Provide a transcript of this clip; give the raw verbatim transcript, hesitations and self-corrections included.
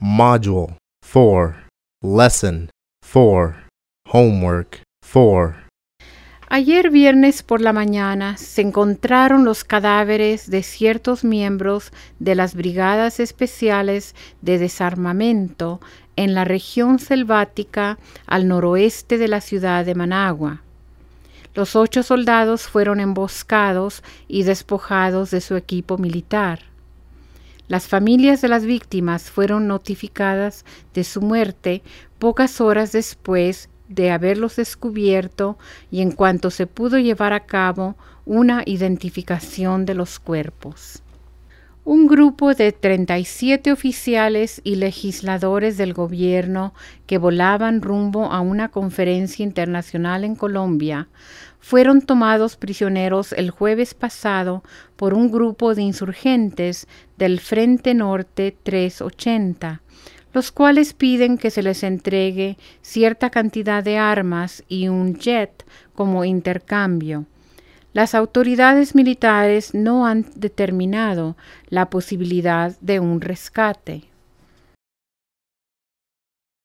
Module four. Lesson four. Homework four. Ayer viernes por la mañana se encontraron los cadáveres de ciertos miembros de las Brigadas Especiales de Desarmamento en la región selvática al noroeste de la ciudad de Managua. Los ocho soldados fueron emboscados y despojados de su equipo militar. Las familias de las víctimas fueron notificadas de su muerte pocas horas después de haberlos descubierto y en cuanto se pudo llevar a cabo una identificación de los cuerpos. Un grupo de treinta y siete oficiales y legisladores del gobierno que volaban rumbo a una conferencia internacional en Colombia fueron tomados prisioneros el jueves pasado por un grupo de insurgentes del Frente Norte trescientos ochenta, los cuales piden que se les entregue cierta cantidad de armas y un jet como intercambio. Las autoridades militares no han determinado la posibilidad de un rescate.